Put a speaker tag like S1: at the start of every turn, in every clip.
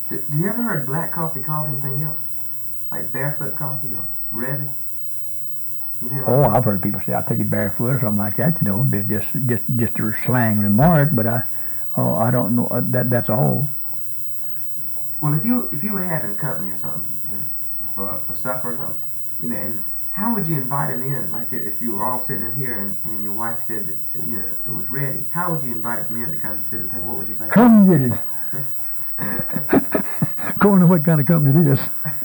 S1: Do you ever heard black coffee called anything else? Like barefoot coffee or Reddit? You know,
S2: Oh,
S1: like
S2: I've heard people say I take it barefoot or something like that. You know, but just a slang remark. But I don't know that's all.
S1: well, if you were having company or something, for supper or something, and how would you invite them in? Like if you were all sitting in here and your wife said that it was ready, how would you invite them in to come and sit at the table? What would you say?
S2: Come get it. According to what kind of company it is.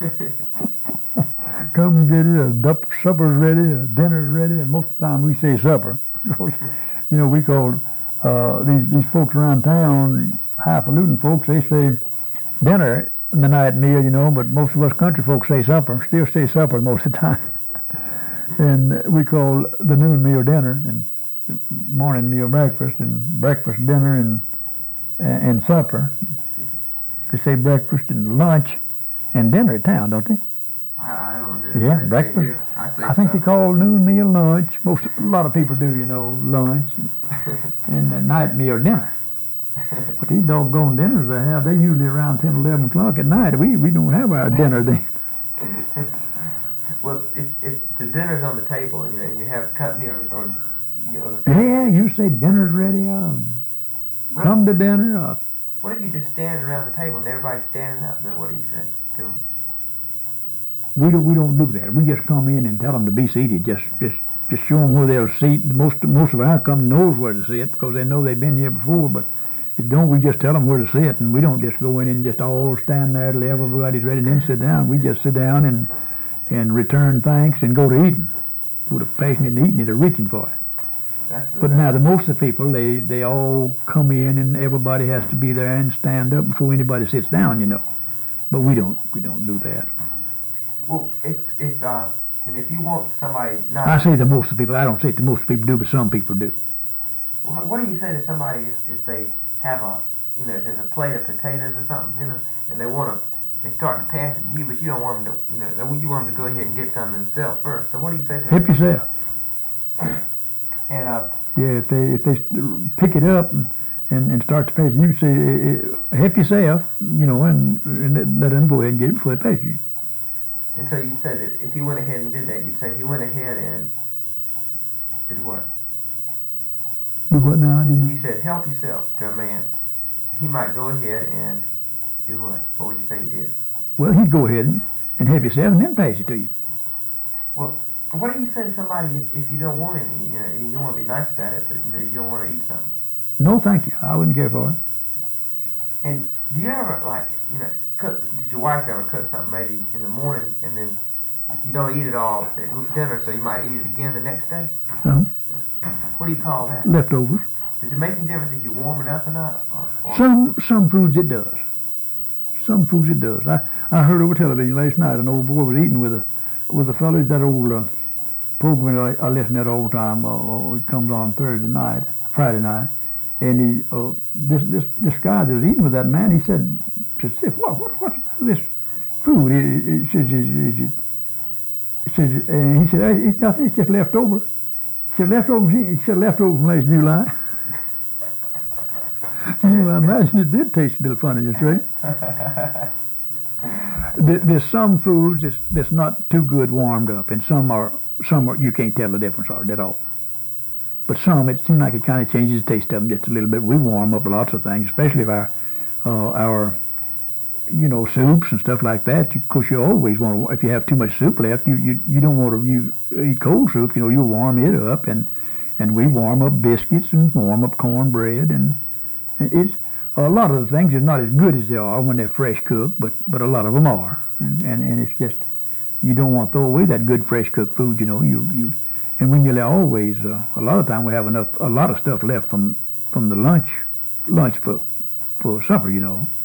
S2: Come get it. Supper's ready. Dinner's ready. And most of the time we say supper. We call these folks around town, highfalutin folks. They say dinner, the night meal. But most of us country folks say supper. Still say supper most of the time. And we call the noon meal dinner, and morning meal breakfast, and breakfast dinner, and supper. They say breakfast and lunch and dinner at town, don't they?
S1: I don't know.
S2: Yeah, breakfast. I think they call noon meal lunch. A lot of people do, lunch and the night meal dinner. But these doggone dinners they usually around 10, 11 o'clock at night. We don't have our dinner then.
S1: Well, if the dinner's on the table, and you have company or
S2: yeah, you say dinner's ready. Come to dinner.
S1: What if you just stand around the table and everybody's standing up? Then what do you say to them?
S2: We don't do that. We just come in and tell them to be seated. Just show them where they'll sit. Most of our company knows where to sit because they know they've been here before. But if don't, we just tell them where to sit, and we don't just go in and just all stand there till everybody's ready and then sit down. We just sit down and return thanks and go to eating. Go to passionate eating it or reaching for it. But now the most of the people they all come in and everybody has to be there and stand up before anybody sits down. But we don't do that.
S1: Well, if you want somebody not...
S2: I say the most of the people. I don't say the most people do, but some people do.
S1: Well, what do you say to somebody if they have if there's a plate of potatoes or something, and they start to pass it to you, but you don't want them to, you want them to go ahead and get some themselves first. So what do you say to them?
S2: Help yourself.
S1: And
S2: yeah, if they pick it up and start to pass it, you say help yourself, and let them go ahead and get it before they pass you.
S1: And so you'd say that if you went ahead and did that, you'd say he went ahead and did what?
S2: Do what now?
S1: You said help yourself to a man. He might go ahead and do what? What would you say he did?
S2: Well, he'd go ahead and help yourself and then pass it to you.
S1: Well, what do you say to somebody if you don't want any? You don't want to be nice about it, but you don't want to eat something.
S2: No, thank you. I wouldn't care for it.
S1: And do you ever cook? Did your wife ever cook something maybe in the morning and then you don't eat it all at dinner, so you might eat it again the next day?
S2: Uh-huh.
S1: What do you call that?
S2: Leftovers.
S1: Does it make any difference if you warm it up or not?
S2: Some foods it does. Some foods it does. I heard over television last night an old boy was eating with a fellow that old program I listen to it all the time. It comes on Friday night, and this guy that was eating with that man, he said, what's the matter with this food? And he said, it's nothing. It's just leftover. He said leftover from last July. I imagine it did taste a little funny, just right. There's some foods that's not too good warmed up, and some are you can't tell the difference at all. But some, it seems like it kind of changes the taste of them just a little bit. We warm up lots of things, especially if our soups and stuff like that. Of course, you always want to. If you have too much soup left, you don't want to eat cold soup. You warm it up, and we warm up biscuits and warm up cornbread, and it's a lot of the things are not as good as they are when they're fresh cooked, but a lot of them are, and it's just you don't want to throw away that good fresh cooked food. You and when you always a lot of time we have a lot of stuff left from the lunch for supper.